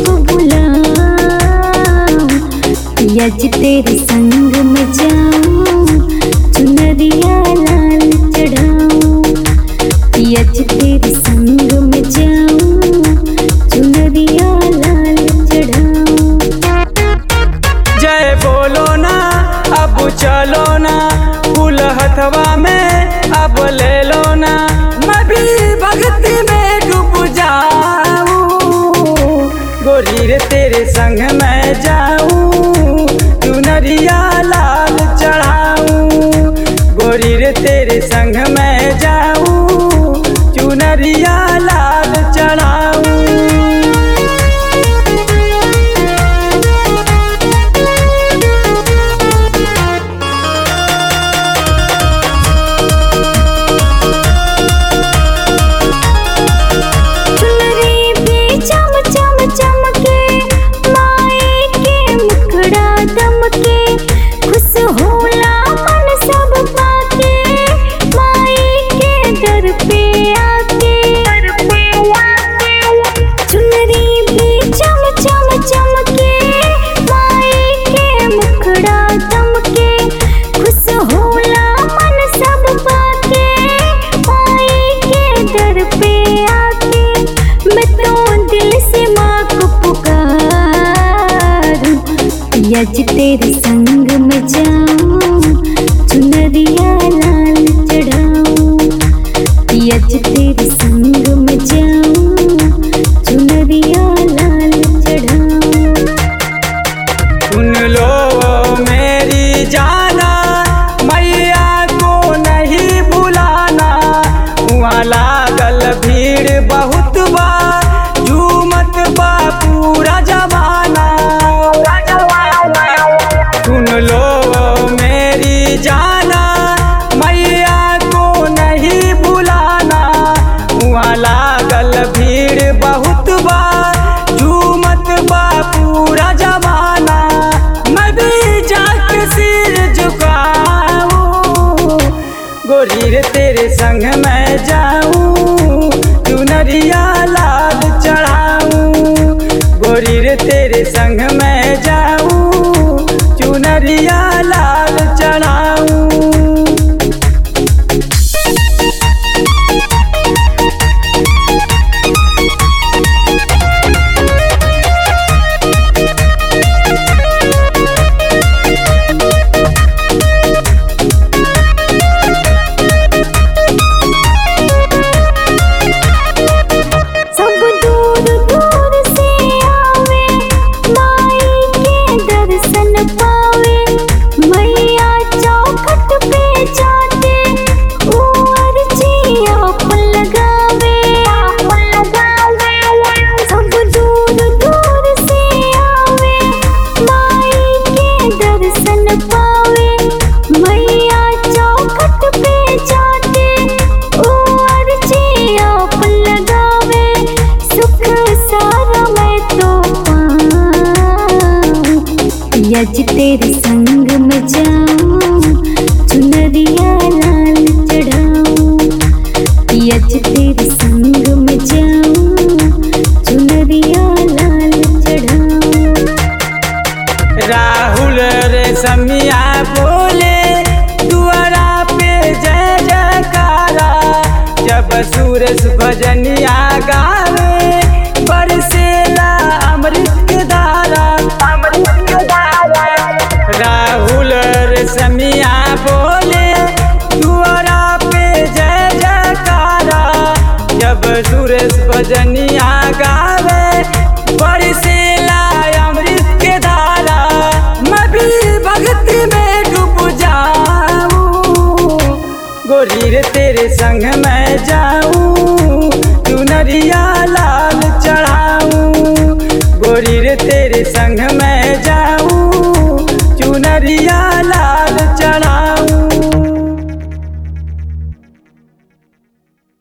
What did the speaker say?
को बुलाऊं, यज तेरे संग में जाऊं, चुनरिया लाल चढ़ाऊं, यज तेरे संग में जाऊं, चुनरिया लाल चढ़ाऊं। जय बोलो ना अब चलो ना, फूल हथवा में अब ले लो ना, मैं भी भक्ति में डूब जाऊं, गोरी रे तेरे संग मैं जाऊं, चुनरिया लाल चढ़ाऊं, गोरी रे तेरे संग मैं जाऊं, चुनरिया लाल चढ़ाऊं। यज तेरे संग में जाऊं, चुनरिया लाल चढ़ाऊं, यज तेरे संग में जाऊं, चुनरिया लाल चढ़ाऊं। सुन लो मेरी जाना, मैया को नहीं भुलाना, वहाँ लागल भीड़ बहुत बा, झूमत बा पूरा जमाना। सुन लो मेरी जाना, मैया को नहीं भुलाना, वहाँ लागल भीड़ बहुत बा, झूमत बा पूरा जमाना। मैं भी जाके सिर झुकाऊं, गोरी रे तेरे संग मैं जाऊं, चुनरिया लाल चढ़ाऊं, गोरी रे तेरे संग मैं जाऊं, चुनरिया लाल चढ़ाऊं। यज तेरे संग में जाऊं, चुनरिया लाल चढ़ाऊं, यज तेरे संग में जाऊं, चुनरिया लाल चढ़ाऊं। राहुल रे समिया बोले दुआरा पे जय जयकारा, जब सूरज भजनिया गावे बरसेला अमृत के धारा। राहुल रे समिया बोले दुआरा पे जय जयकारा, जब सूरज भजनिया गावे बरसेला अमृत के धारा। मैं भी भक्ति में डूब जाऊं, गोरी रे तेरे संग मैं जाऊं, चुनरिया लाल चढ़ाऊं, गोरी रे तेरे संग मैं जाऊं, चुनरिया लाल